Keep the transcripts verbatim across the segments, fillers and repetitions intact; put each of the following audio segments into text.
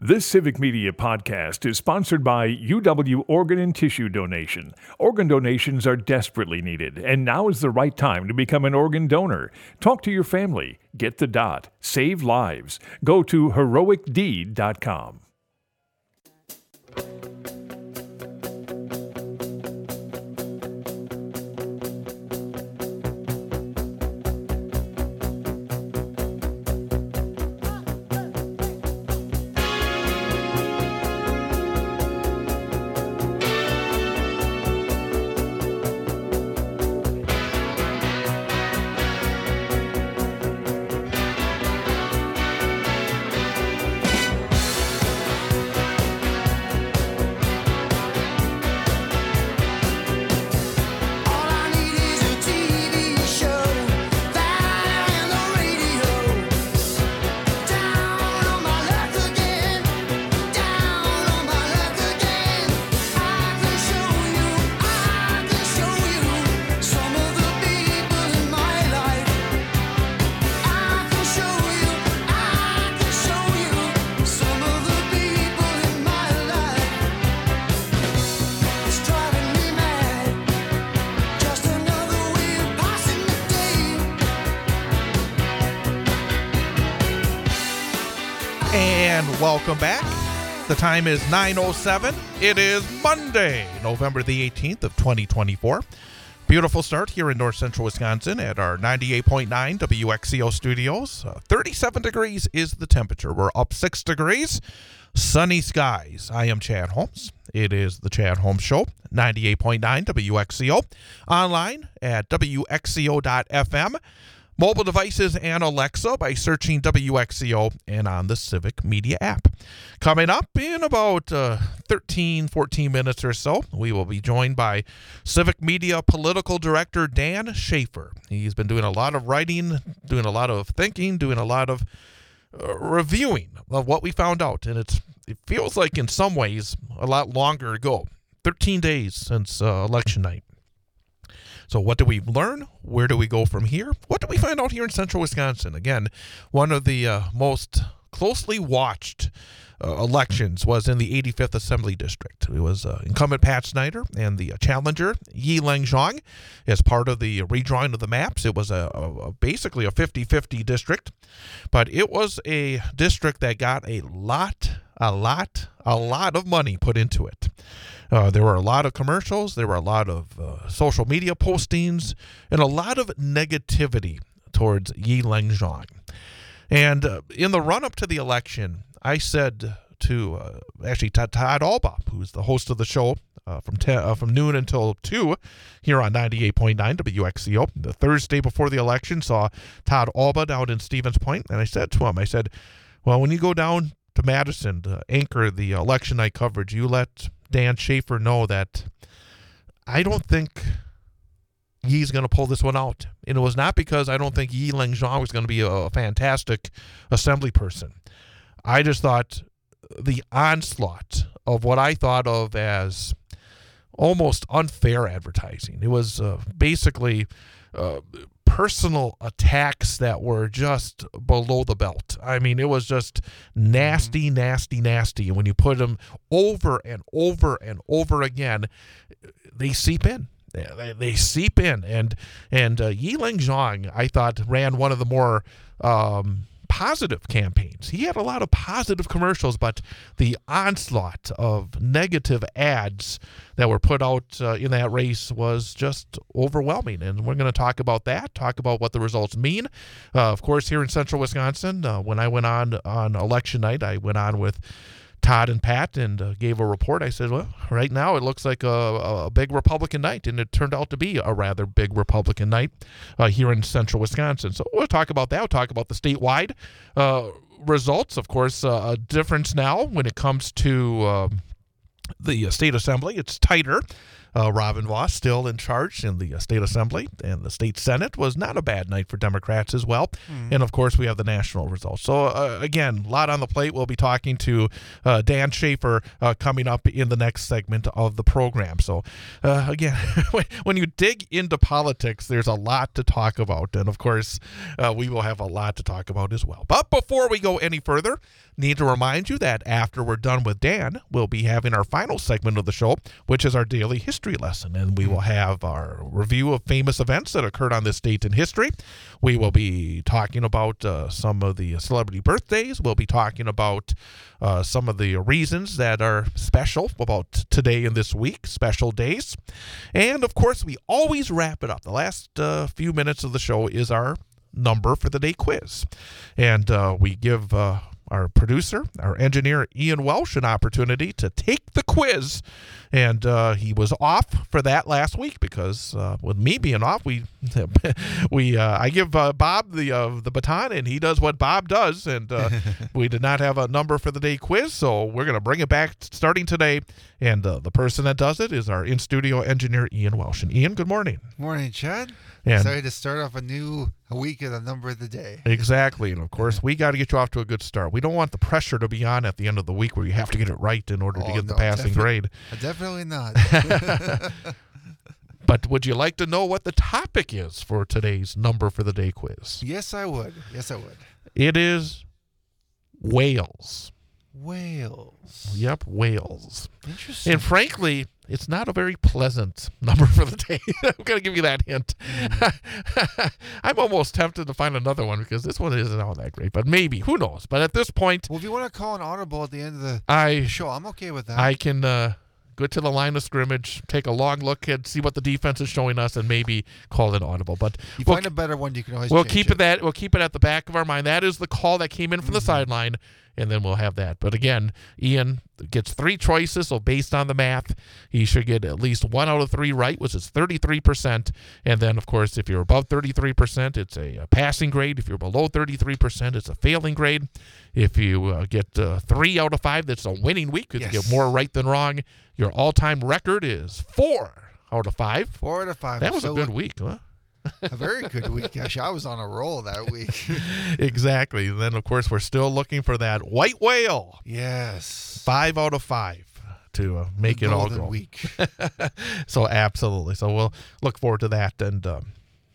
This Civic Media podcast is sponsored by U W Organ and Tissue Donation. Organ donations are desperately needed, and now is the right time to become an organ donor. Talk to your family. Get the dot. Save lives. Go to heroic deed dot com. Welcome back. The time is nine oh seven. It is Monday, November the eighteenth of twenty twenty-four. Beautiful start here in north central Wisconsin at our ninety-eight point nine W X C O studios. Uh, thirty-seven degrees is the temperature. We're up six degrees. Sunny skies. I am Chad Holmes. It is the Chad Holmes Show, ninety-eight point nine W X C O. Online at W X C O dot F M. Mobile devices and Alexa by searching W X C O and on the Civic Media app. Coming up in about uh, thirteen, fourteen minutes or so, we will be joined by Civic Media Political Director Dan Schaefer. He's been doing a lot of writing, doing a lot of thinking, doing a lot of uh, reviewing of what we found out. And it's it feels like in some ways a lot longer ago, thirteen days since uh, election night. So what do we learn? Where do we go from here? What do we find out here in central Wisconsin? Again, one of the uh, most closely watched uh, elections was in the eighty-fifth Assembly District. It was uh, incumbent Pat Snyder and the uh, challenger Yi-Ling Zhang as part of the redrawing of the maps. It was a, a, a basically a fifty-fifty district, but it was a district that got a lot, a lot, a lot of money put into it. Uh, there were a lot of commercials, there were a lot of uh, social media postings, and a lot of negativity towards Yi-Ling Zhang. And uh, in the run-up to the election, I said to, uh, actually, Todd, Todd Alba, who's the host of the show uh, from ten, uh, from noon until two here on ninety-eight point nine W X C O, the Thursday before the election, saw Todd Alba down in Stevens Point, and I said to him, I said, well, when you go down to Madison to anchor the election night coverage, you let Dan Schaefer know that I don't think Yi's going to pull this one out. And it was not because I don't think Yi-Ling Zhang was going to be a fantastic assembly person. I just thought the onslaught of what I thought of as almost unfair advertising. It was uh, basically uh, personal attacks that were just below the belt. I mean, it was just nasty, nasty, nasty. And when you put them over and over and over again, they seep in. They, they seep in. And and uh, Yi-Ling Zhang, I thought, ran one of the more um, positive campaigns. He had a lot of positive commercials, but the onslaught of negative ads that were put out uh, in that race was just overwhelming. And we're going to talk about that, talk about what the results mean. Uh, of course, here in central Wisconsin, uh, when I went on on election night, I went on with Todd and Pat and uh, gave a report. I said, well, right now it looks like a, a big Republican night, and it turned out to be a rather big Republican night uh, here in central Wisconsin. So we'll talk about that. We'll talk about the statewide uh, results. Of course, uh, a difference now when it comes to uh, the state assembly. It's tighter. Uh, Robin Vos still in charge in the uh, state assembly, and the state senate was not a bad night for Democrats as well. Mm. And of course, we have the national results. So uh, again, a lot on the plate. We'll be talking to uh, Dan Schaefer uh, coming up in the next segment of the program. So uh, again, when you dig into politics, there's a lot to talk about, and of course, uh, we will have a lot to talk about as well. But before we go any further, need to remind you that after we're done with Dan, we'll be having our final segment of the show, which is our daily history lesson. And we will have our review of famous events that occurred on this date in history. We will be talking about uh, some of the celebrity birthdays. We'll be talking about uh, some of the reasons that are special about today and this week, special days. And, of course, we always wrap it up. The last uh, few minutes of the show is our number for the day quiz. And uh, we give uh, our producer, our engineer, Ian Welsh, an opportunity to take the quiz. And uh, he was off for that last week because uh, with me being off, we we uh, I give uh, Bob the uh, the baton, and he does what Bob does. And uh, we did not have a number for the day quiz, so we're going to bring it back starting today. And uh, the person that does it is our in-studio engineer, Ian Welsh. And Ian, good morning. Morning, Chad. And excited to start off a new a week of the number of the day. Exactly. And, of course, we got to get you off to a good start. We don't want the pressure to be on at the end of the week where you have to get it right in order oh, to get no, the passing grade. Definitely not. But would you like to know what the topic is for today's number for the day quiz? Yes, I would. Yes, I would. It is whales. Whales. Yep, whales. Interesting. And frankly, it's not a very pleasant number for the day. I'm going to give you that hint. Mm. I'm almost tempted to find another one because this one isn't all that great, but maybe. Who knows? But at this point... Well, if you want to call an audible at the end of the I, show, I'm okay with that. I can uh, go to the line of scrimmage, take a long look and see what the defense is showing us, and maybe call an audible. But you we'll, find a better one, you can always we'll change keep it. it that we'll keep it at the back of our mind. That is the call that came in from mm-hmm. the sideline. And then we'll have that. But again, Ian gets three choices, so based on the math, he should get at least one out of three right, which is thirty-three percent. And then, of course, if you're above thirty-three percent, it's a, a passing grade. If you're below thirty-three percent, it's a failing grade. If you uh, get uh, three out of five, that's a winning week because yes. you get more right than wrong. Your all-time record is four out of five. Four out of five. That was so a good week, huh? A very good week. Gosh, I was on a roll that week. Exactly. And then, of course, we're still looking for that white whale. Yes. Five out of five to uh, make the it all go. Week. So, absolutely. So, we'll look forward to that. And um,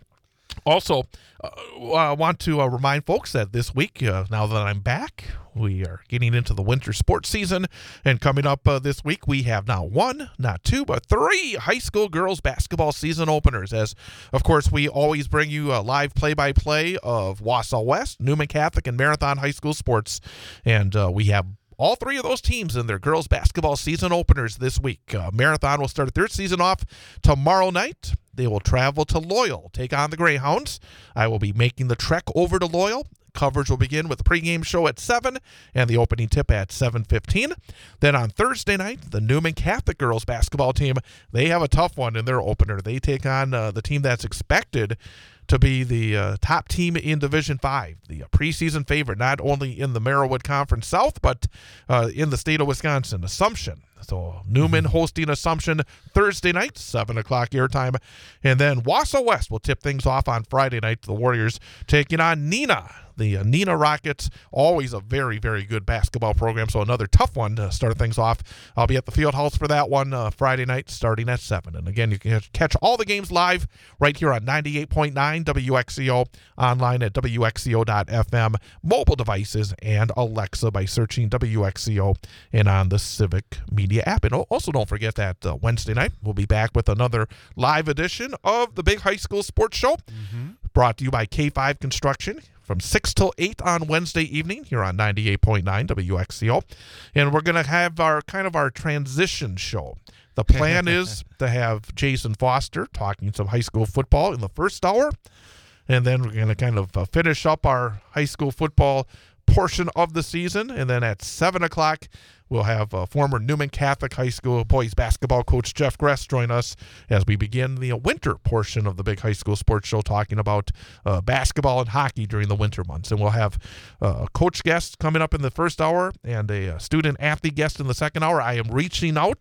also, uh, I want to uh, remind folks that this week, uh, now that I'm back, we are getting into the winter sports season, and coming up uh, this week, we have not one, not two, but three high school girls basketball season openers. As, of course, we always bring you a live play-by-play of Wausau West, Newman Catholic, and Marathon High School sports, and uh, we have all three of those teams in their girls basketball season openers this week. Uh, Marathon will start their season off tomorrow night. They will travel to Loyal, take on the Greyhounds. I will be making the trek over to Loyal. Coverage will begin with the pregame show at seven and the opening tip at seven fifteen. Then on Thursday night, the Newman Catholic girls basketball team, they have a tough one in their opener. They take on uh, the team that's expected to be the uh, top team in Division five, the uh, preseason favorite, not only in the Merrillwood Conference South, but uh, in the state of Wisconsin, Assumption. So Newman hosting Assumption Thursday night, seven o'clock airtime. And then Wausau West will tip things off on Friday night. The Warriors taking on Neenah. The uh, Neenah Rockets, always a very, very good basketball program, so another tough one to start things off. I'll be at the field house for that one uh, Friday night starting at seven. And again, you can catch all the games live right here on ninety-eight point nine W X C O, online at W X C O dot F M, mobile devices, and Alexa by searching W X C O and on the Civic Media app. And also don't forget that uh, Wednesday night, we'll be back with another live edition of the Big High School Sports Show, mm-hmm. brought to you by K five Construction, from six till eight on Wednesday evening here on ninety-eight point nine W X C O. And we're going to have our kind of our transition show. The plan is to have Jason Foster talking some high school football in the first hour. And then we're going to kind of uh, finish up our high school football portion of the season. And then at seven o'clock, we'll have uh, former Newman Catholic High School boys basketball coach Jeff Gress join us as we begin the uh, winter portion of the Big High School Sports Show, talking about uh, basketball and hockey during the winter months. And we'll have uh, a coach guest coming up in the first hour and a, a student athlete guest in the second hour. I am reaching out.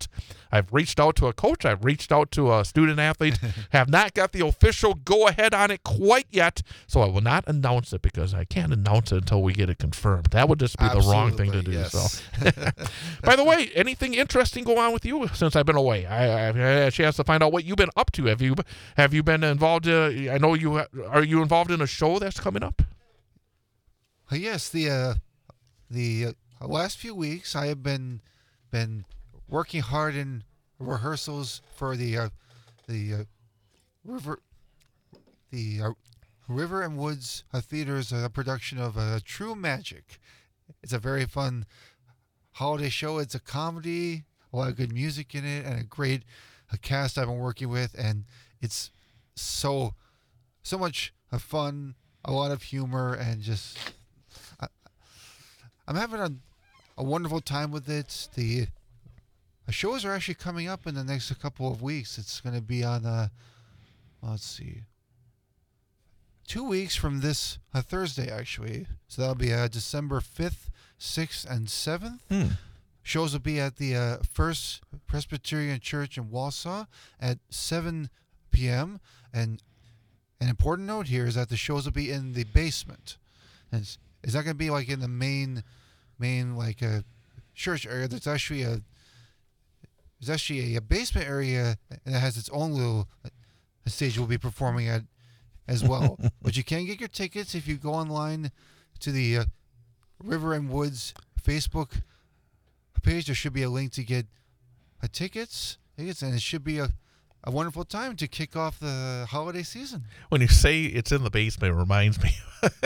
I've reached out to a coach. I've reached out to a student athlete. Have not got the official go-ahead on it quite yet, so I will not announce it because I can't announce it until we get it confirmed. That would just be Absolutely, the wrong thing to do. yes. So, by the way, anything interesting go on with you since I've been away? I, I've had a chance to find out what you've been up to. Have you have you been involved? Uh, I know you are you involved in a show that's coming up? Uh, yes, the uh, the uh, last few weeks I have been been working hard in rehearsals for the uh, the uh, river the uh, River and Woods uh, Theater's uh, production of uh, True Magic. It's a very fun holiday show. It's a comedy, a lot of good music in it, and a great uh, cast I've been working with, and it's so so much uh, fun, a lot of humor, and just I, I'm having a a wonderful time with it. The uh, shows are actually coming up in the next couple of weeks. It's going to be on uh, let's see. Two weeks from this uh, Thursday, actually. So that'll be uh, December fifth, sixth, and seventh. Hmm. Shows will be at the uh, First Presbyterian Church in Wausau at seven p.m. And an important note here is that the shows will be in the basement. And it's, it's not going to be like in the main, main like uh, church area. There's actually a there's actually a, a basement area that has its own little uh, stage we'll be performing at as well. But you can get your tickets if you go online to the uh, River and Woods Facebook page. There should be a link to get uh, tickets. tickets, and it should be a, a wonderful time to kick off the holiday season. When you say it's in the basement, it reminds me.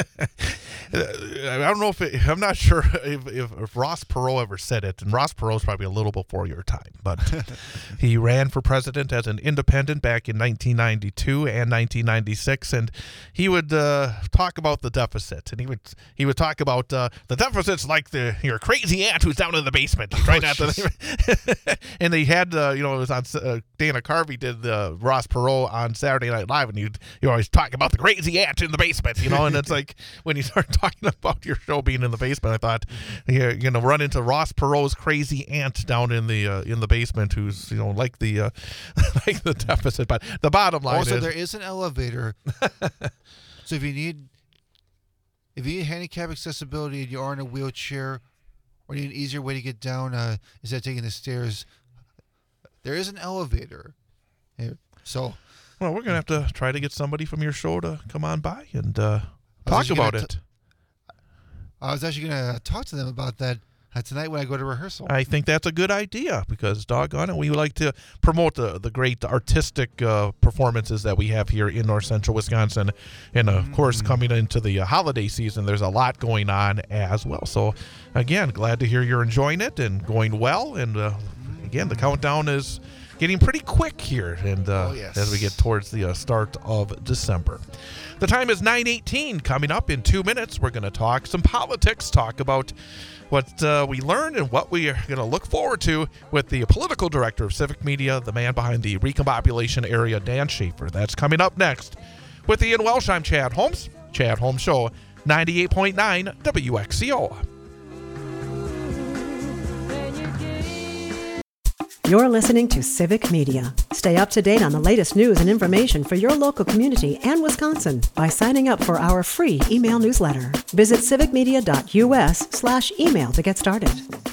I don't know if it, I'm not sure if, if, if Ross Perot ever said it, and Ross Perot's probably a little before your time, but he ran for president as an independent back in nineteen ninety-two and nineteen ninety-six, and he would uh, talk about the deficit, and he would he would talk about uh, the deficit's like the your crazy aunt who's down in the basement. Try not to. And they had uh, you know it was on uh, Dana Carvey did uh, Ross Perot on Saturday Night Live, and you you always talk about the crazy aunt in the basement, you know, and it's like when you start talking about your show being in the basement, I thought you're you know run into Ross Perot's crazy aunt down in the uh, in the basement who's you know like the uh, like the deficit. But the bottom line also, is there is an elevator, so if you need if you need handicap accessibility and you are in a wheelchair or need an easier way to get down uh, instead of taking the stairs, there is an elevator. Here. So, well, we're gonna have to try to get somebody from your show to come on by and uh, I talk was actually about gonna it. t- I was actually going to talk to them about that uh, tonight when I go to rehearsal. I think that's a good idea because, doggone it, we like to promote the, the great artistic uh, performances that we have here in North Central Wisconsin. And, uh, of course, coming into the uh, holiday season, there's a lot going on as well. So, again, glad to hear you're enjoying it and going well. And, uh, again, the countdown is getting pretty quick here and uh, Oh, yes. as we get towards the uh, start of December. The time is nine eighteen. Coming up in two minutes, we're going to talk some politics, talk about what uh, we learned and what we are going to look forward to with the political director of Civic Media, the man behind the Recombobulation Area, Dan Schaefer. That's coming up next. With Ian Welsh, I'm Chad Holmes. Chad Holmes Show, ninety-eight point nine W X C O. You're listening to Civic Media. Stay up to date on the latest news and information for your local community and Wisconsin by signing up for our free email newsletter. Visit civicmedia.us slash email to get started.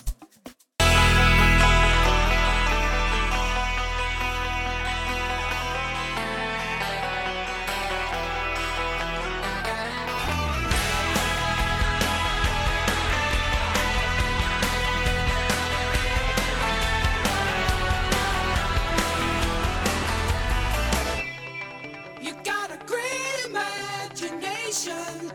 You got a great imagination.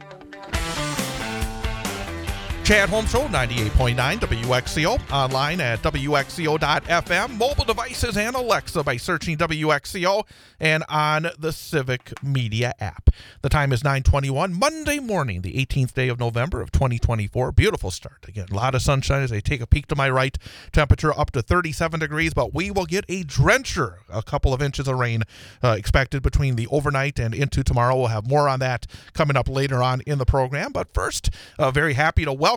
Chad Holmes Show, ninety-eight point nine W X C O, online at W X C O dot F M, mobile devices and Alexa by searching W X C O, and on the Civic Media app. The time is nine twenty-one, Monday morning, the eighteenth day of November of twenty twenty-four. Beautiful start. Again, a lot of sunshine as I take a peek to my right. Temperature up to thirty-seven degrees, but we will get a drencher. A couple of inches of rain uh, expected between the overnight and into tomorrow. We'll have more on that coming up later on in the program. But first, uh, very happy to welcome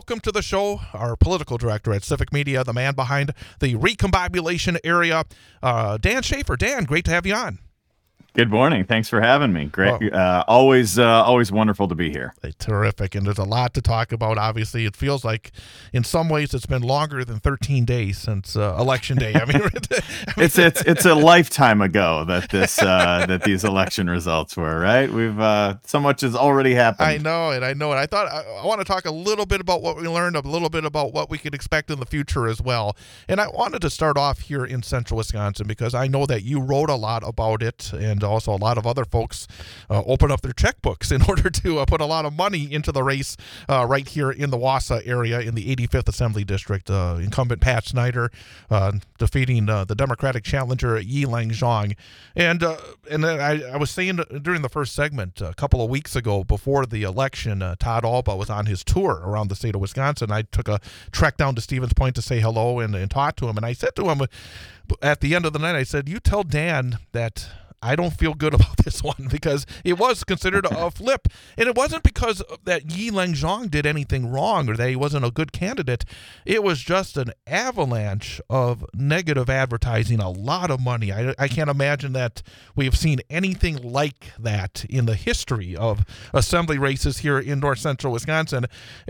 welcome to the show our political director at Civic Media, the man behind the recombobulation area, uh, Dan Schaefer. Dan, great to have you on. Good morning. Thanks for having me. Great. Well, uh, always, uh, always wonderful to be here. Terrific. And there's a lot to talk about. Obviously, it feels like in some ways it's been longer than thirteen days since uh, election day. I mean, it's it's it's a lifetime ago that this uh, that these election results were, right? We've uh, so much has already happened. I know it. I know it. I thought I, I want to talk a little bit about what we learned, a little bit about what we could expect in the future as well. And I wanted to start off here in central Wisconsin because I know that you wrote a lot about it, and also a lot of other folks uh, open up their checkbooks in order to uh, put a lot of money into the race uh, right here in the Wausau area in the eighty-fifth Assembly District. Uh, incumbent Pat Snyder uh, defeating uh, the Democratic challenger Yi-Lang Zhang. And uh, and I, I was saying during the first segment a couple of weeks ago before the election, uh, Todd Alba was on his tour around the state of Wisconsin. I took a trek down to Stevens Point to say hello and, and talk to him. And I said to him at the end of the night, I said, you tell Dan that I don't feel good about this one because it was considered a flip. And it wasn't because that Yi-Lang Zhang did anything wrong or that he wasn't a good candidate. It was just an avalanche of negative advertising, a lot of money. I, I can't imagine that we've seen anything like that in the history of assembly races here in north central Wisconsin.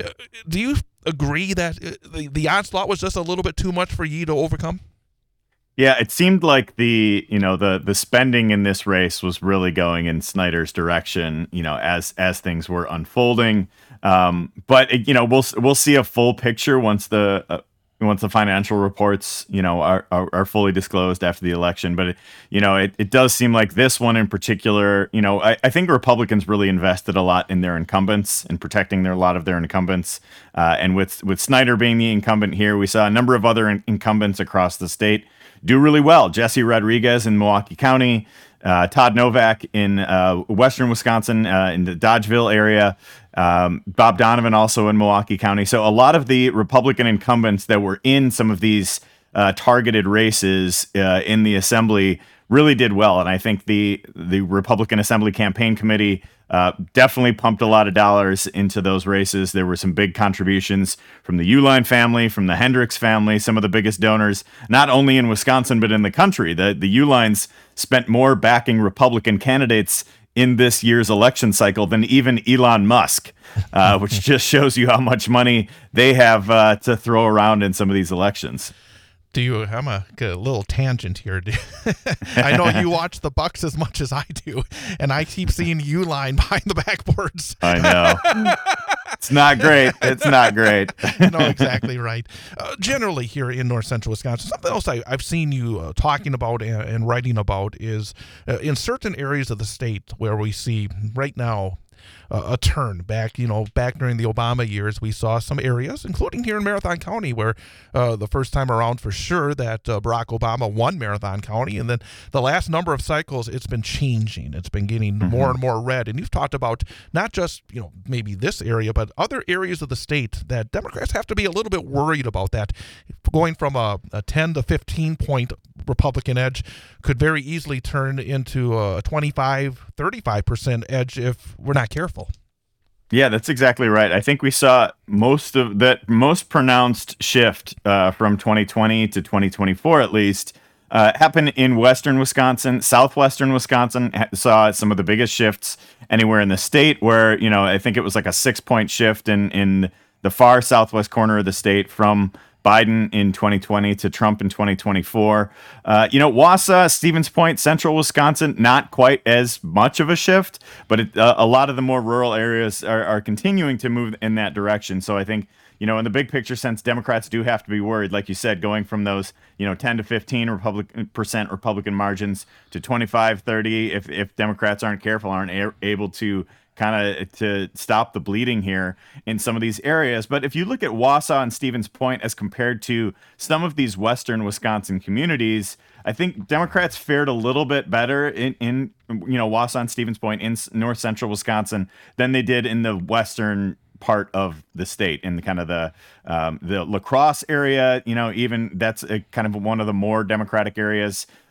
Do you agree that the, the onslaught was just a little bit too much for Yi to overcome? Yeah, it seemed like the you know the the spending in this race was really going in Snyder's direction, you know, as as things were unfolding. Um, but it, you know, we'll we'll see a full picture once the uh, once the financial reports you know are, are are fully disclosed after the election. But it, you know, it it does seem like this one in particular. You know, I, I think Republicans really invested a lot in their incumbents and protecting their a lot of their incumbents. Uh, and with with Snyder being the incumbent here, we saw a number of other in- incumbents across the state do really well. Jesse Rodriguez in Milwaukee County, uh, Todd Novak in uh, western Wisconsin, uh, in the Dodgeville area, um, Bob Donovan also in Milwaukee County. So a lot of the Republican incumbents that were in some of these uh, targeted races uh, in the assembly really did well. And I think the the Republican Assembly Campaign Committee uh, definitely pumped a lot of dollars into those races. There were some big contributions from the Uihlein family, from the Hendricks family, some of the biggest donors, not only in Wisconsin, but in the country. The, the Uihleins spent more backing Republican candidates in this year's election cycle than even Elon Musk, uh, which just shows you how much money they have uh, to throw around in some of these elections. Do you? I'm a, a little tangent here. I know you watch the Bucks as much as I do, and I keep seeing Uihlein behind the backboards. I know. It's not great. It's not great. No, exactly right. Uh, generally here in north central Wisconsin, something else I, I've seen you uh, talking about and, and writing about is uh, in certain areas of the state where we see right now Uh, a turn back, you know, back during the Obama years, we saw some areas, including here in Marathon County, where uh, the first time around for sure that uh, Barack Obama won Marathon County. And then the last number of cycles, it's been changing. It's been getting mm-hmm. more and more red. And you've talked about not just, you know, maybe this area, but other areas of the state that Democrats have to be a little bit worried about that. Going from a, a ten to fifteen point Republican edge could very easily turn into a twenty-five, thirty-five percent edge if we're not careful. Yeah, that's exactly right. I think we saw most of that most pronounced shift uh, from twenty twenty to twenty twenty-four, at least, uh, happen in western Wisconsin. Southwestern Wisconsin saw some of the biggest shifts anywhere in the state, where, you know, I think it was like a six point shift in, in the far southwest corner of the state from Biden in twenty twenty to Trump in twenty twenty-four. Uh, you know, Wausau, Stevens Point, central Wisconsin, not quite as much of a shift, but it, uh, a lot of the more rural areas are, are continuing to move in that direction. So I think, you know, in the big picture sense, Democrats do have to be worried, like you said, going from those, you know, ten to fifteen Republican percent Republican margins to twenty-five, thirty, if, if Democrats aren't careful, aren't a- able to kind of to stop the bleeding here in some of these areas. But if you look at Wausau and Stevens Point as compared to some of these western Wisconsin communities, I think Democrats fared a little bit better in, in you know, Wausau and Stevens Point in north central Wisconsin than they did in the western part of the state, in the kind of the um, the La Crosse area. You know, even that's a, kind of one of the more Democratic areas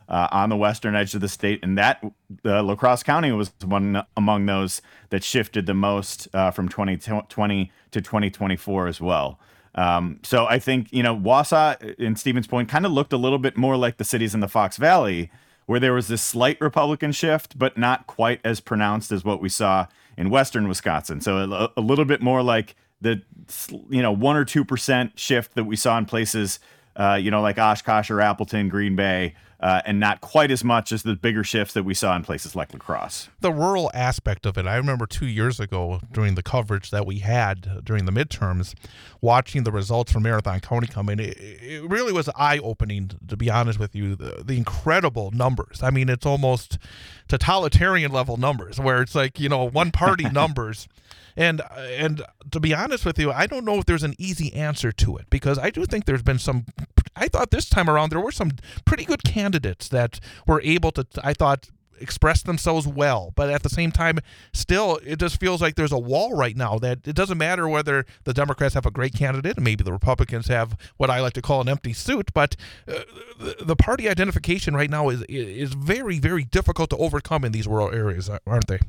uh, on the western edge of the state, and that uh, La Crosse County was one among those that shifted the most uh, from twenty twenty to twenty twenty-four as well. Um, so I think, you know, Wausau and Stevens Point kind of looked a little bit more like the cities in the Fox Valley, where there was this slight Republican shift, but not quite as pronounced as what we saw in western Wisconsin. So a, a little bit more like the, you know, one or two percent shift that we saw in places, uh, you know, like Oshkosh or Appleton, Green Bay, uh, and not quite as much as the bigger shifts that we saw in places like La Crosse. The rural aspect of it, I remember two years ago during the coverage that we had during the midterms, watching the results from Marathon County come in, it, it really was eye-opening, to be honest with you, the, the incredible numbers. I mean, it's almost totalitarian level numbers, where it's like, you know, one-party numbers. And and to be honest with you, I don't know if there's an easy answer to it, because I do think there's been some, I thought this time around there were some pretty good candidates that were able to, I thought, express themselves well. But at the same time, still, it just feels like there's a wall right now that it doesn't matter whether the Democrats have a great candidate and maybe the Republicans have what I like to call an empty suit. But uh, the, the party identification right now is is very, very difficult to overcome in these rural areas, aren't they?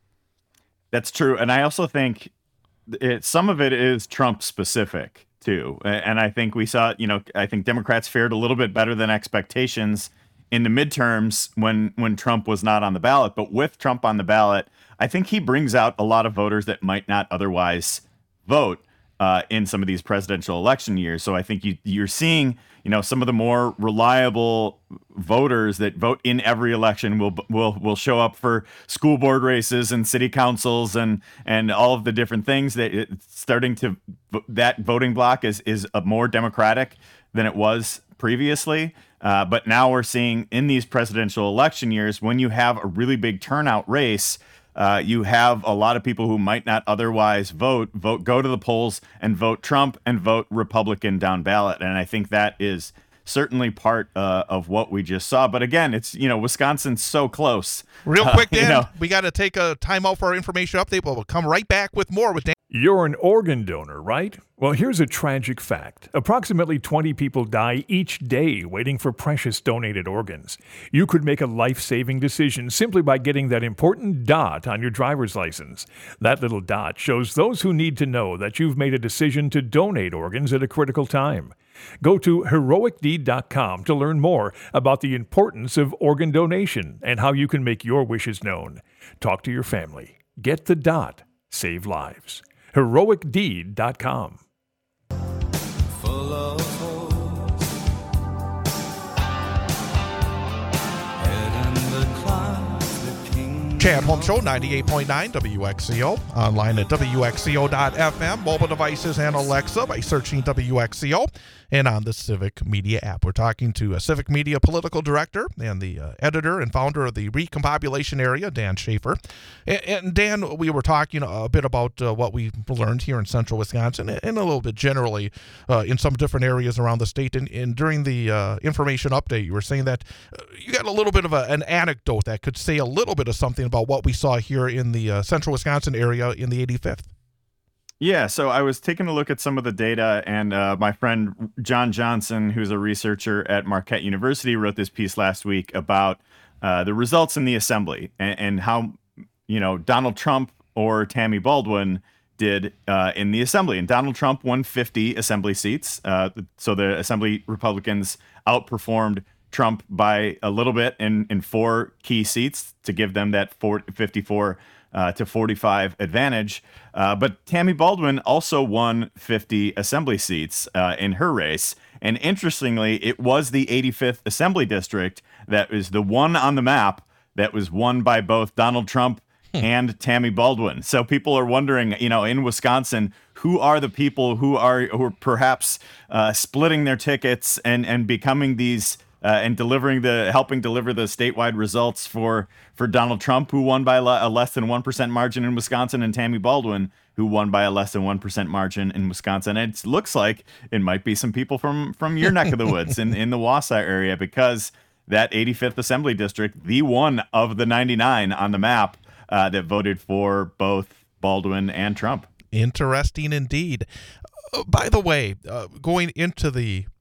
That's true. And I also think it, some of it is Trump specific too. And I think we saw, you know, I think Democrats fared a little bit better than expectations in the midterms when, when Trump was not on the ballot. But with Trump on the ballot, I think he brings out a lot of voters that might not otherwise vote uh, in some of these presidential election years. So I think you, you're seeing, you know, some of the more reliable voters that vote in every election will will will show up for school board races and city councils and and all of the different things that it's starting to, that voting block is is a more Democratic than it was previously. Uh, but now we're seeing in these presidential election years, when you have a really big turnout race, Uh, you have a lot of people who might not otherwise vote, vote, go to the polls and vote Trump and vote Republican down ballot. And I think that is certainly part uh, of what we just saw. But again, it's, you know, Wisconsin's so close. Real quick, Dan, uh, you know, we got to take a time out for our information update, but we'll come right back with more with Dan. You're an organ donor, right? Well, here's a tragic fact. Approximately twenty people die each day waiting for precious donated organs. You could make a life-saving decision simply by getting that important dot on your driver's license. That little dot shows those who need to know that you've made a decision to donate organs at a critical time. Go to heroic deed dot com to learn more about the importance of organ donation and how you can make your wishes known. Talk to your family. Get the dot. Save lives. heroic deed dot com. Full of hope, head in the clouds, the king. Chad Home Show, ninety-eight point nine W X C O. Online at W X C O dot F M. Mobile devices and Alexa by searching W X C O. And on the Civic Media app. We're talking to a Civic Media political director and the uh, editor and founder of the Recompopulation Area, Dan Schaefer. And, and Dan, we were talking a bit about uh, what we learned here in central Wisconsin and a little bit generally uh, in some different areas around the state. And, and during the uh, information update, you were saying that uh, you got a little bit of a, an anecdote that could say a little bit of something about what we saw here in the uh, central Wisconsin area in the eighty-fifth. Yeah, so I was taking a look at some of the data, and uh, my friend John Johnson, who's a researcher at Marquette University, wrote this piece last week about uh, the results in the assembly and, and how, you know, Donald Trump or Tammy Baldwin did uh, in the assembly. And Donald Trump won fifty assembly seats, uh, so the assembly Republicans outperformed Trump by a little bit in, in four key seats to give them that fifty-four Uh, to forty-five advantage. Uh, but Tammy Baldwin also won fifty assembly seats uh, in her race. And interestingly, it was the eighty-fifth Assembly District that was the one on the map that was won by both Donald Trump and Tammy Baldwin. So people are wondering, you know, in Wisconsin, who are the people who are, who are perhaps uh, splitting their tickets and, and becoming these Uh, and delivering the helping deliver the statewide results for for Donald Trump, who won by a less than one percent margin in Wisconsin, and Tammy Baldwin, who won by a less than one percent margin in Wisconsin. And it looks like it might be some people from from your neck of the woods in, in the Wausau area, because that eighty-fifth Assembly District, the one of the ninety-nine on the map uh, that voted for both Baldwin and Trump. Interesting indeed. Uh, by the way, uh, going into the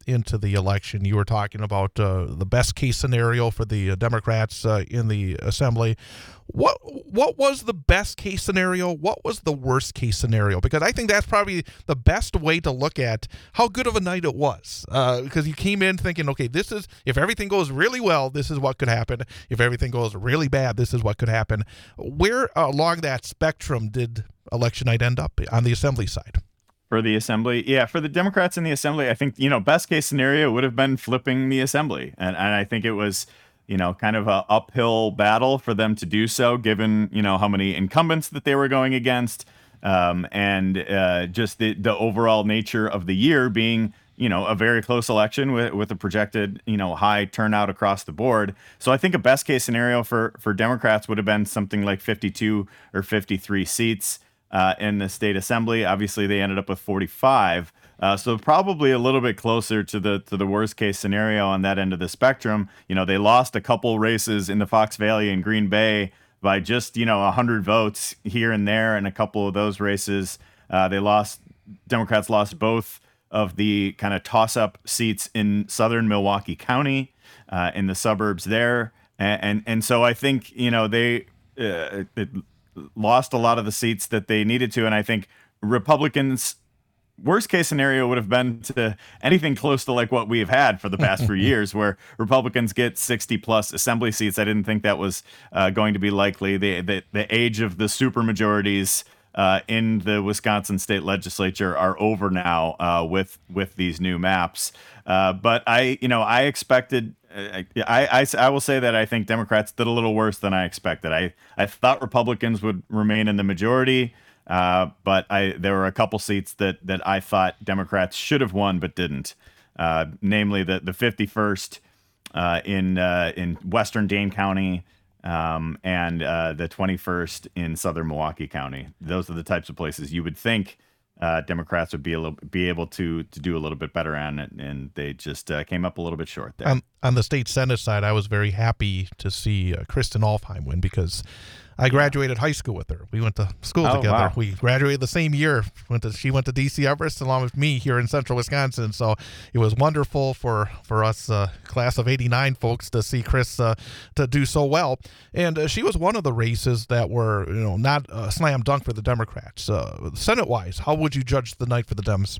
into the election. You were talking about uh, the best case scenario for the uh, Democrats uh, in the assembly. What what was the best case scenario? What was the worst case scenario? Because I think that's probably the best way to look at how good of a night it was. Uh, because you came in thinking, okay, this is, if everything goes really well, this is what could happen. If everything goes really bad, this is what could happen. Where along that spectrum did election night end up on the assembly side? For the assembly, yeah, for the Democrats in the assembly, I think, you know, best case scenario would have been flipping the assembly. And, and I think it was, you know, kind of a uphill battle for them to do so, given, you know, how many incumbents that they were going against, um, and uh, just the, the overall nature of the year being, you know, a very close election with, with a projected, you know, high turnout across the board. So I think a best case scenario for, for Democrats would have been something like fifty-two or fifty-three seats uh, in the state assembly. Obviously, they ended up with forty-five. Uh, so probably a little bit closer to the to the worst case scenario on that end of the spectrum. You know, they lost a couple races in the Fox Valley and Green Bay by just, you know, one hundred votes here and there, and a couple of those races. Uh, they lost, Democrats lost both of the kind of toss-up seats in southern Milwaukee County, uh, in the suburbs there. And, and, and so I think, you know, they uh, it lost a lot of the seats that they needed to. And I think Republicans, worst case scenario would have been to anything close to like what we've had for the past few years, where Republicans get sixty plus assembly seats. I didn't think that was uh, going to be likely. The, the the age of the supermajorities uh, in the Wisconsin state legislature are over now uh, with with these new maps. Uh, but I, you know, I expected. I, I, I will say that I think Democrats did a little worse than I expected. I, I thought Republicans would remain in the majority. Uh, but I there were a couple seats that that I thought Democrats should have won but didn't, uh, namely the the fifty-first uh, in uh, in Western Dane County, um, and uh, the twenty-first in Southern Milwaukee County. Those are the types of places you would think uh, Democrats would be a little, be able to to do a little bit better on it, and they just uh, came up a little bit short there. On, on the state Senate side, I was very happy to see uh, Kristen Alfheim win, because I graduated high school with her. We went to school oh, together. Wow. We graduated the same year. Went to she went to D C Everest along with me here in central Wisconsin. So it was wonderful for for us uh, class of eighty-nine folks to see Chris uh, to do so well. And uh, she was one of the races that were, you know, not a slam dunk for the Democrats. Uh, Senate wise, how would you judge the night for the Dems?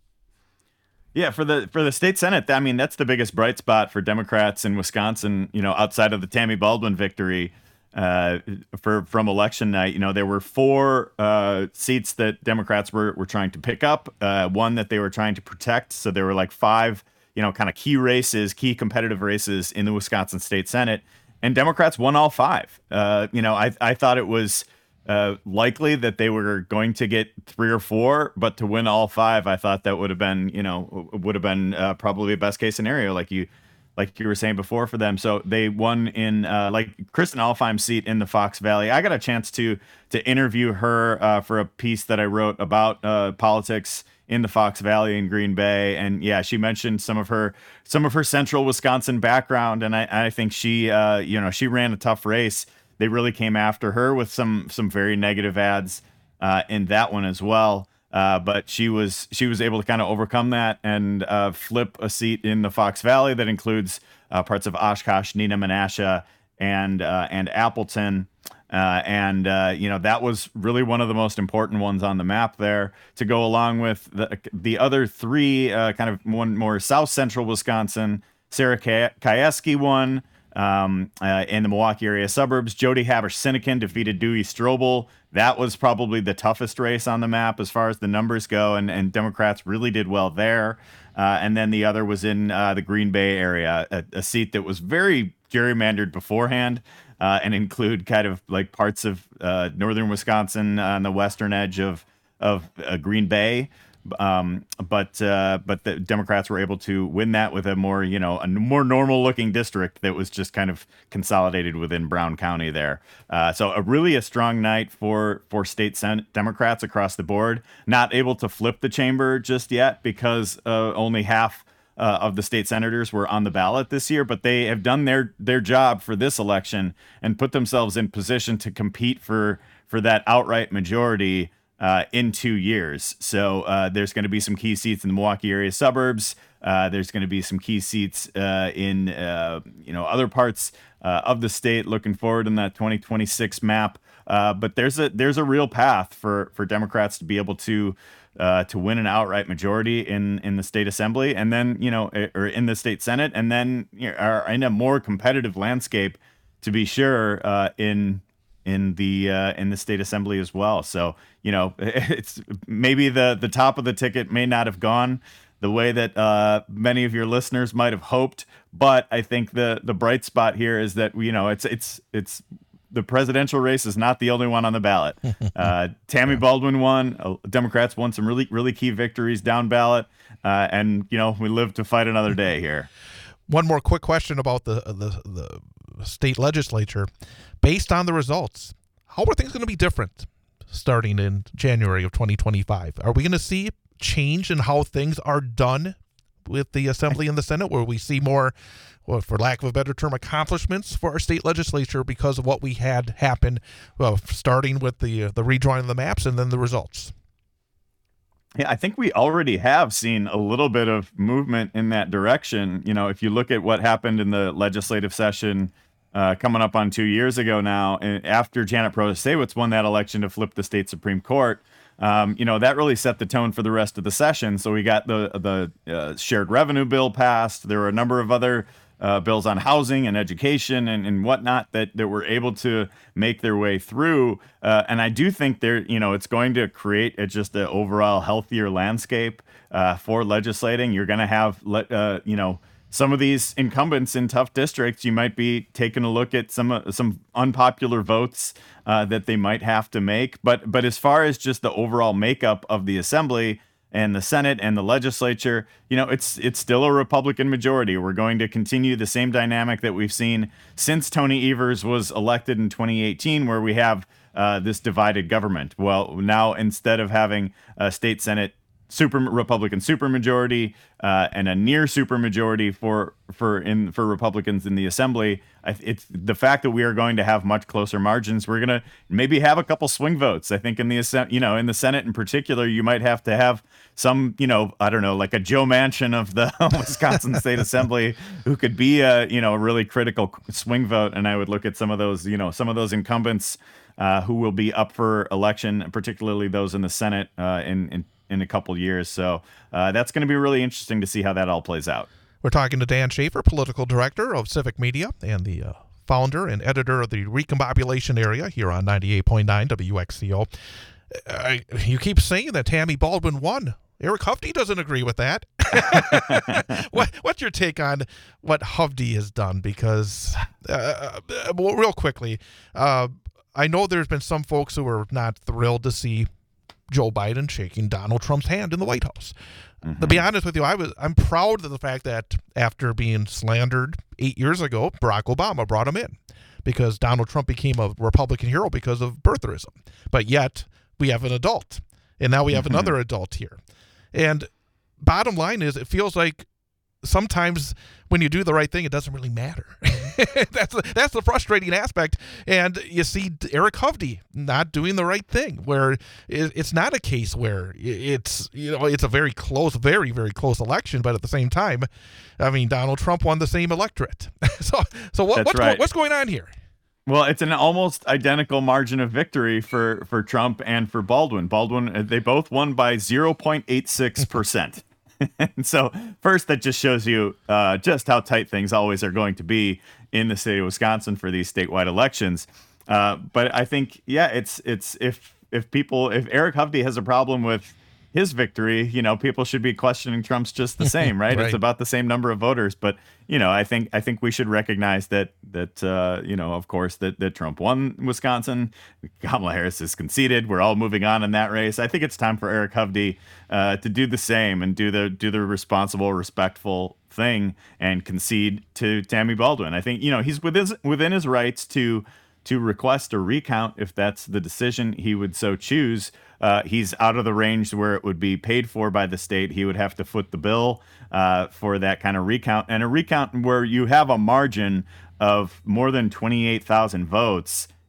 Yeah, for the for the state Senate, I mean, that's the biggest bright spot for Democrats in Wisconsin, you know, outside of the Tammy Baldwin victory. Uh, for from election night, you know, there were four uh, seats that Democrats were were trying to pick up, uh, one that they were trying to protect. So there were like five, you know, kind of key races, key competitive races in the Wisconsin State Senate, and Democrats won all five. Uh, you know, I I thought it was uh, likely that they were going to get three or four, but to win all five, I thought that would have been, you know, would have been uh, probably a best case scenario, like you. like you were saying before for them. So they won in uh, like Kristen Alfheim's seat in the Fox Valley. I got a chance to to interview her uh, for a piece that I wrote about uh, politics in the Fox Valley in Green Bay. And yeah, she mentioned some of her some of her central Wisconsin background. And I, I think she, uh, you know, she ran a tough race. They really came after her with some some very negative ads uh, in that one as well. Uh, but she was she was able to kind of overcome that and uh, flip a seat in the Fox Valley that includes uh, parts of Oshkosh, Neenah, Menasha, and uh, and Appleton, uh, and uh, you know, that was really one of the most important ones on the map there, to go along with the the other three, uh, kind of one more south central Wisconsin. Sarah Kieski won. Um, uh, in the Milwaukee area suburbs, Jody Haber-Sinekin defeated Dewey Strobel. That was probably the toughest race on the map as far as the numbers go, and, and Democrats really did well there. Uh, and then the other was in uh, the Green Bay area, a, a seat that was very gerrymandered beforehand, uh, and include kind of like parts of uh, northern Wisconsin on the western edge of of uh, Green Bay. Um, but uh, but the Democrats were able to win that with a more, you know, a more normal looking district that was just kind of consolidated within Brown County there. Uh, so a really a strong night for for state Senate Democrats across the board. Not able to flip the chamber just yet because uh, only half uh, of the state senators were on the ballot this year, but they have done their their job for this election and put themselves in position to compete for for that outright majority. uh, in two years. So uh, there's going to be some key seats in the Milwaukee area suburbs. Uh, there's going to be some key seats uh, in uh, you know other parts uh, of the state. Looking forward in that twenty twenty-six map. Uh, but there's a there's a real path for for Democrats to be able to uh, to win an outright majority in in the state assembly, and then you know or in the state senate, and then you know, are in a more competitive landscape, to be sure, uh, in in the uh, in the state assembly as well. So you know it's maybe the the top of the ticket may not have gone the way that uh, many of your listeners might have hoped, but I think the the bright spot here is that you know it's it's it's. The presidential race is not the only one on the ballot. Uh, Tammy Baldwin won. Uh, Democrats won some really, really key victories down ballot. Uh, and, you know, we live to fight another day here. One more quick question about the, the, the state legislature. Based on the results, how are things going to be different starting in January of twenty twenty-five? Are we going to see change in how things are done with the Assembly and the Senate, where we see more, well, for lack of a better term, accomplishments for our state legislature because of what we had happen, well, starting with the uh, the redrawing of the maps and then the results? Yeah, I think we already have seen a little bit of movement in that direction. You know, if you look at what happened in the legislative session uh, coming up on two years ago now, and after Janet Protasiewicz won that election to flip the state Supreme Court, Um, you know, that really set the tone for the rest of the session. So we got the the uh, shared revenue bill passed. There were a number of other uh, bills on housing and education and, and whatnot that, that were able to make their way through. Uh, and I do think there, you know, it's going to create a, just an overall healthier landscape uh, for legislating. You're going to have, uh, you know, some of these incumbents in tough districts, you might be taking a look at some uh, some unpopular votes uh, that they might have to make. But but as far as just the overall makeup of the Assembly and the Senate and the legislature, you know, it's it's still a Republican majority. We're going to continue the same dynamic that we've seen since Tony Evers was elected in twenty eighteen, where we have uh, this divided government. Well, now instead of having a state Senate super Republican supermajority uh, and a near supermajority for for in for Republicans in the Assembly, it's the fact that we are going to have much closer margins. We're going to maybe have a couple swing votes. I think in the you know in the Senate in particular, you might have to have some you know I don't know like a Joe Manchin of the Wisconsin State Assembly who could be a you know a really critical swing vote. And I would look at some of those you know some of those incumbents uh, who will be up for election, particularly those in the Senate uh, in in. in a couple years. So uh, that's going to be really interesting to see how that all plays out. We're talking to Dan Schaefer, political director of Civic Media and the uh, founder and editor of the Recombobulation Area here on ninety-eight point nine W X C O. Uh, you keep saying that Tammy Baldwin won. Eric Hovde doesn't agree with that. what, what's your take on what Hovde has done? Because uh, uh, well, real quickly, uh, I know there's been some folks who are not thrilled to see Joe Biden shaking Donald Trump's hand in the White House. Mm-hmm. To be honest with you, I was I'm proud of the fact that after being slandered eight years ago, Barack Obama brought him in because Donald Trump became a Republican hero because of birtherism. But yet we have an adult, and now we have mm-hmm. another adult here. And bottom line is, it feels like sometimes when you do the right thing, it doesn't really matter. that's the, that's the frustrating aspect. And you see Eric Hovde not doing the right thing, where it, it's not a case where it's you know it's a very close, very very close election, but at the same time, I mean Donald Trump won the same electorate. so so what, what's right. what's going on here? Well, it's an almost identical margin of victory for for Trump and for Baldwin. Baldwin, they both won by zero point eight six percent. And so first, that just shows you uh, just how tight things always are going to be in the state of Wisconsin for these statewide elections. Uh, but I think, yeah, it's it's if if people if Eric Hovde has a problem with his victory, you know, people should be questioning Trump's just the same, right? Right. It's about the same number of voters. But, you know, I think I think we should recognize that, that uh, you know, of course, that, that Trump won Wisconsin. Kamala Harris is conceded. We're all moving on in that race. I think it's time for Eric Hovde uh, to do the same and do the do the responsible, respectful thing and concede to Tammy Baldwin. I think, you know, he's within, within his rights to to request a recount if that's the decision he would so choose. Uh, he's out of the range where it would be paid for by the state. He would have to foot the bill uh, for that kind of recount. And a recount where you have a margin of more than twenty-eight thousand votes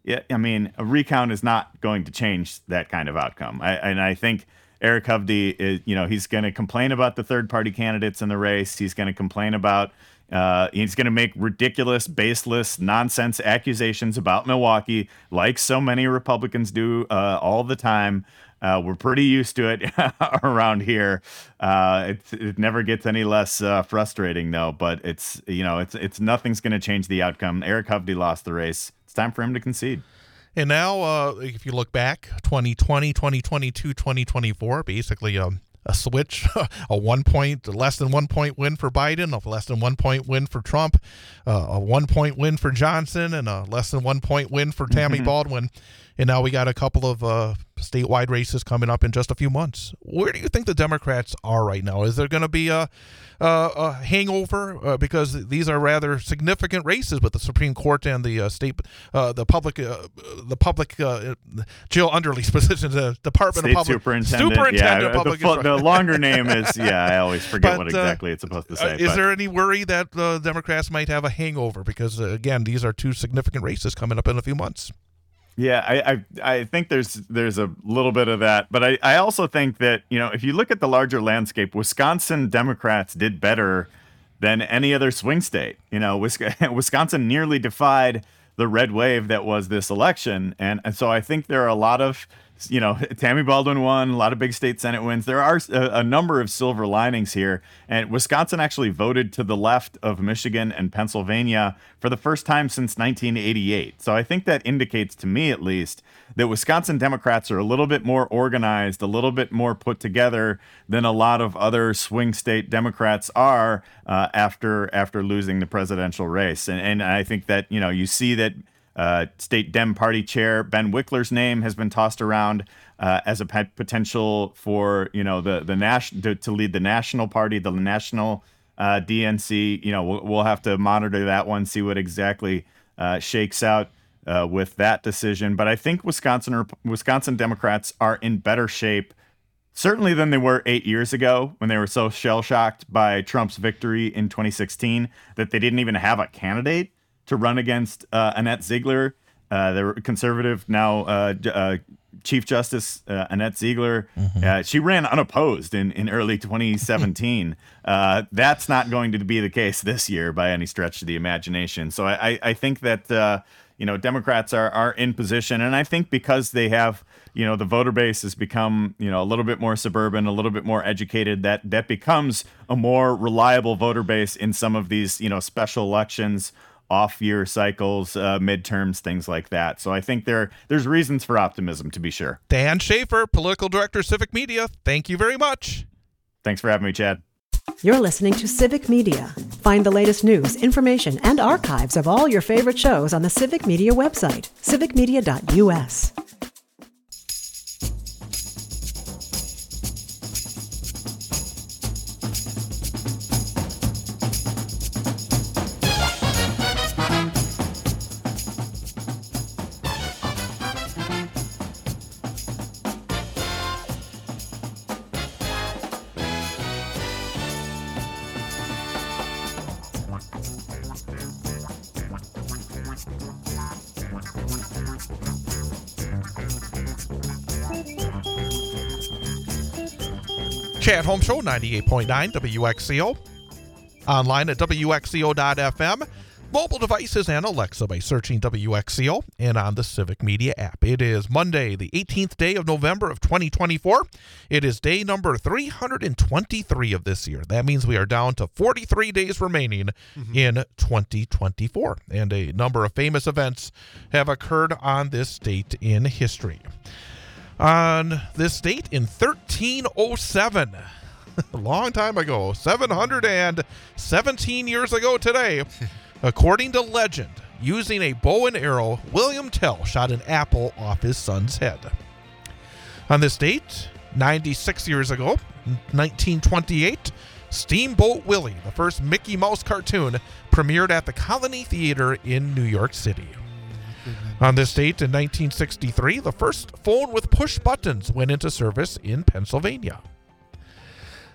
yeah, I mean, a recount is not going to change that kind of outcome. I, and I think Eric Hovde is, you know, he's going to complain about the third party candidates in the race. He's going to complain about, uh, he's going to make ridiculous, baseless, nonsense accusations about Milwaukee, like so many Republicans do uh, all the time. Uh, we're pretty used to it around here. Uh, it, it never gets any less uh, frustrating, though. But it's, you know, it's it's nothing's going to change the outcome. Eric Hovde lost the race. It's time for him to concede. And now, uh, if you look back, twenty twenty, twenty twenty-two, twenty twenty-four, basically um, a switch, a one point, less than one point win for Biden, a less than one point win for Trump, uh, a one point win for Johnson, and a less than one point win for Tammy Mm-hmm. Baldwin. And now we got a couple of uh, statewide races coming up in just a few months. Where do you think the Democrats are right now? Is there going to be a, a, a hangover uh, because these are rather significant races with the Supreme Court and the uh, state, uh, the public, uh, the public, uh, Jill Underly's position, the Department State of Public Superintendent. Superintendent yeah, of Public the, fu- Instruction. the longer name is, yeah, I always forget But, what uh, exactly it's supposed to say. Uh, is but- there any worry that the uh, Democrats might have a hangover? Because, uh, again, these are two significant races coming up in a few months. Yeah, I, I I think there's there's a little bit of that, but I, I also think that, you know, if you look at the larger landscape, Wisconsin Democrats did better than any other swing state. You know, Wisconsin nearly defied the red wave that was this election, and, and so I think there are a lot of, you know, Tammy Baldwin won, a lot of big state Senate wins. There are a, a number of silver linings here. And Wisconsin actually voted to the left of Michigan and Pennsylvania for the first time since nineteen eighty-eight. So I think that indicates to me, at least, that Wisconsin Democrats are a little bit more organized, a little bit more put together than a lot of other swing state Democrats are uh, after after losing the presidential race. And, and I think that, you know, you see that Uh, State Dem Party Chair Ben Wickler's name has been tossed around uh, as a pet potential for, you know, the the national to, to lead the national party, the national uh, D N C. You know, we'll, we'll have to monitor that one, see what exactly uh, shakes out uh, with that decision. But I think Wisconsin Wisconsin Democrats are in better shape, certainly than they were eight years ago when they were so shell shocked by Trump's victory in twenty sixteen that they didn't even have a candidate to run against uh, Annette Ziegler, uh, the conservative now uh, uh, Chief Justice uh, Annette Ziegler. Mm-hmm. Uh, she ran unopposed in, in early twenty seventeen. uh, that's not going to be the case this year by any stretch of the imagination. So I, I, I think that uh, you know Democrats are are in position, and I think because they have, you know, the voter base has become, you know, a little bit more suburban, a little bit more educated, that that becomes a more reliable voter base in some of these, you know, special elections, off-year cycles, uh, midterms, things like that. So I think there there's reasons for optimism, to be sure. Dan Schaefer, Political Director, Civic Media, thank you very much. Thanks for having me, Chad. You're listening to Civic Media. Find the latest news, information, and archives of all your favorite shows on the Civic Media website, civic media dot u s. Chad Home Show, ninety-eight point nine W X C O. Online at W X C O dot F M. Mobile devices and Alexa by searching W X C O and on the Civic Media app. It is Monday, the eighteenth day of November of twenty twenty-four. It is day number three hundred twenty-three of this year. That means we are down to forty-three days remaining mm-hmm. in twenty twenty-four. And a number of famous events have occurred on this date in history. On this date in thirteen oh seven, a long time ago, seven hundred seventeen years ago today, according to legend, using a bow and arrow, William Tell shot an apple off his son's head. On this date, ninety-six years ago, nineteen twenty-eight, Steamboat Willie, the first Mickey Mouse cartoon, premiered at the Colony Theater in New York City. On this date in nineteen sixty-three, the first phone with push buttons went into service in Pennsylvania.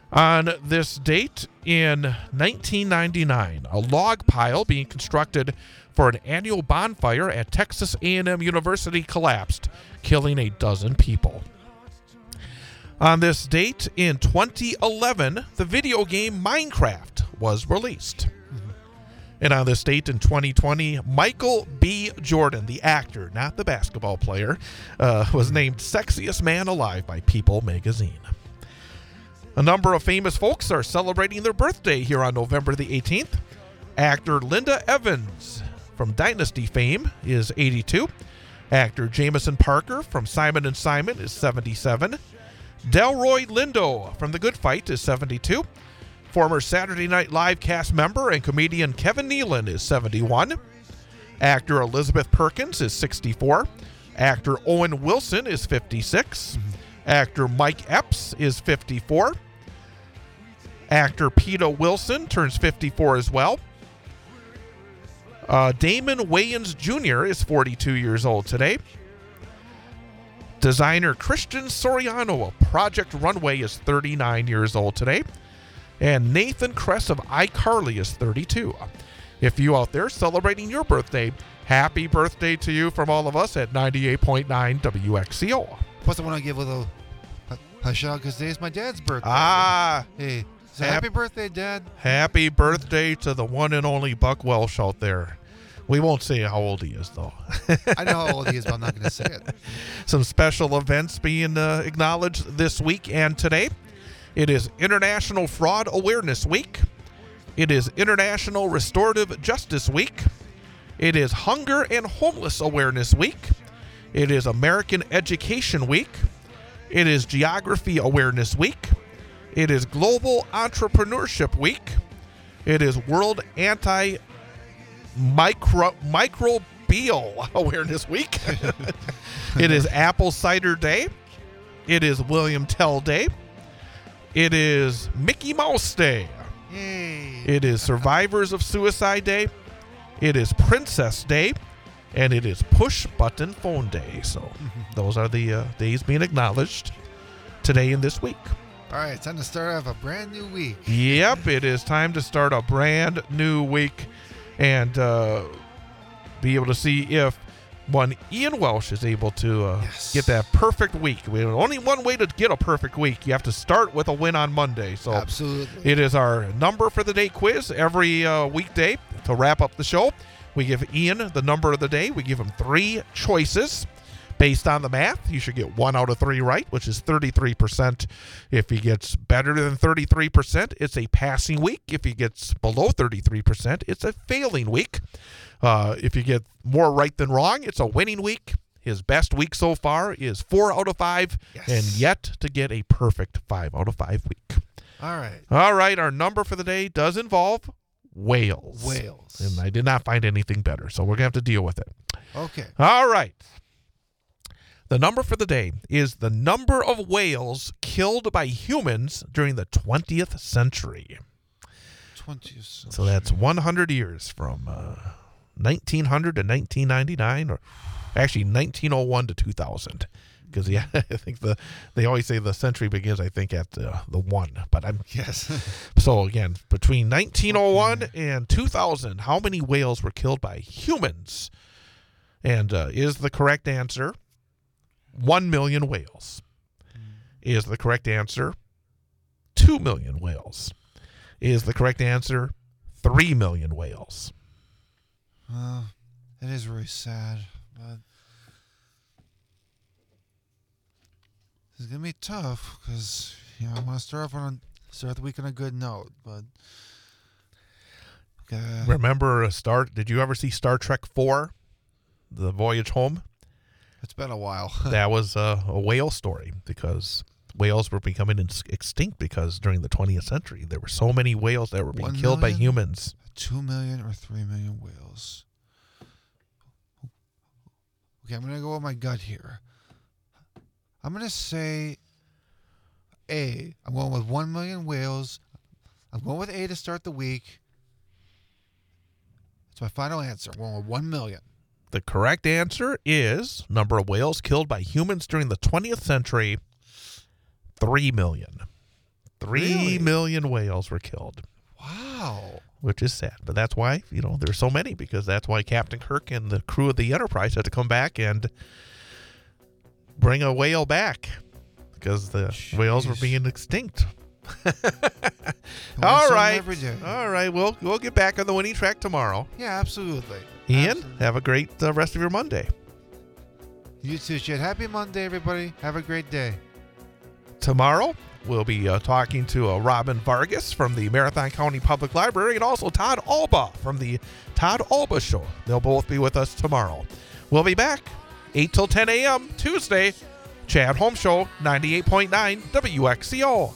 On this date in nineteen ninety-nine, a log pile being constructed for an annual bonfire at Texas A and M University collapsed, killing a dozen people. On this date in twenty eleven, the video game Minecraft was released. Mm-hmm. And on this date in twenty twenty, Michael B. Jordan, the actor, not the basketball player, uh, was named Sexiest Man Alive by People magazine. A number of famous folks are celebrating their birthday here on November the eighteenth. Actor Linda Evans from Dynasty fame is eighty-two. Actor Jameson Parker from Simon and Simon is seventy-seven. Delroy Lindo from The Good Fight is seventy-two. Former Saturday Night Live cast member and comedian Kevin Nealon is seventy-one. Actor Elizabeth Perkins is sixty-four. Actor Owen Wilson is fifty-six. Actor Mike Epps is fifty-four. Actor Peter Wilson turns fifty-four as well. Uh, Damon Wayans Junior is forty-two years old today. Designer Christian Soriano of Project Runway is thirty-nine years old today. And Nathan Kress of iCarly is thirty-two. If you out there celebrating your birthday, happy birthday to you from all of us at ninety-eight point nine W X C O. Plus, I want to give a little a, a shout because today is my dad's birthday. Ah. Hey, so Hap- happy birthday, Dad. Happy birthday to the one and only Buck Welsh out there. We won't say how old he is, though. I know how old he is, but I'm not going to say it. Some special events being uh, acknowledged this week and today. It is International Fraud Awareness Week. It is International Restorative Justice Week. It is Hunger and Homeless Awareness Week. It is American Education Week. It is Geography Awareness Week. It is Global Entrepreneurship Week. It is World Anti Micro Microbial Awareness Week. It is Apple Cider Day. It is William Tell Day. It is Mickey Mouse Day. Yay. It is Survivors of Suicide Day. It is Princess Day. And it is Push Button Phone Day. So those are the uh, days being acknowledged today and this week. All right, it's time to start off a brand new week. Yep, it is time to start a brand new week and uh, be able to see if one Ian Welsh is able to uh, Yes. get that perfect week. We have only one way to get a perfect week. You have to start with a win on Monday. So Absolutely. it is our number for the day quiz every uh, weekday to wrap up the show. We give Ian the number of the day. We give him three choices. Based on the math, you should get one out of three right, which is thirty-three percent. If he gets better than thirty-three percent, it's a passing week. If he gets below thirty-three percent, it's a failing week. Uh, if you get more right than wrong, it's a winning week. His best week so far is four out of five, Yes. and yet to get a perfect five out of five week. All right. All right, our number for the day does involve whales. Whales. And I did not find anything better, so we're going to have to deal with it. Okay. All right. The number for the day is the number of whales killed by humans during the twentieth century. twentieth century. So that's one hundred years from uh, nineteen hundred to nineteen ninety-nine, or actually nineteen oh one to two thousand. Because yeah, I think the they always say the century begins, I think, at uh, the one. But I'm Yes. so again, between nineteen oh one and two thousand, how many whales were killed by humans? And uh, is the correct answer one million whales? Is the correct answer two million whales? Is the correct answer three million whales? Uh, it is really sad, but it's gonna be tough because you know I want to start off on start the week on a good note, but uh, Remember a Star? Did you ever see Star Trek four, The Voyage Home? it's been a while. That was uh, a whale story because whales were becoming ins- extinct because during the twentieth century there were so many whales that were being One killed by million? humans. Two million or three million whales. Okay, I'm gonna go with my gut here. I'm gonna say A. I'm going with one million whales. I'm going with A to start the week. That's my final answer. I'm going with one million. The correct answer is number of whales killed by humans during the twentieth century, three million. Three Really? million whales were killed, Wow. which is sad. But that's why, you know, there's so many, because that's why Captain Kirk and the crew of the Enterprise had to come back and bring a whale back, because the Jeez. whales were being extinct. Learn All something right. Every day. All right. We'll, we'll get back on the winning track tomorrow. Yeah, absolutely. Ian, Absolutely. have a great uh, rest of your Monday. You too, Chet. Happy Monday, everybody. Have a great day. Tomorrow, we'll be uh, talking to uh, Robin Vargas from the Marathon County Public Library, and also Todd Alba from the Todd Alba Show. They'll both be with us tomorrow. We'll be back eight till ten a.m. Tuesday. Chad Home Show, ninety-eight point nine W X C O.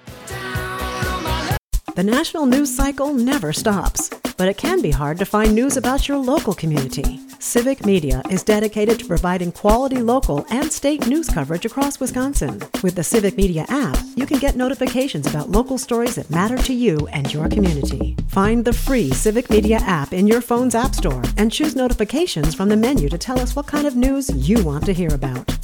The national news cycle never stops, but it can be hard to find news about your local community. Civic Media is dedicated to providing quality local and state news coverage across Wisconsin. With the Civic Media app, you can get notifications about local stories that matter to you and your community. Find the free Civic Media app in your phone's app store and choose notifications from the menu to tell us what kind of news you want to hear about.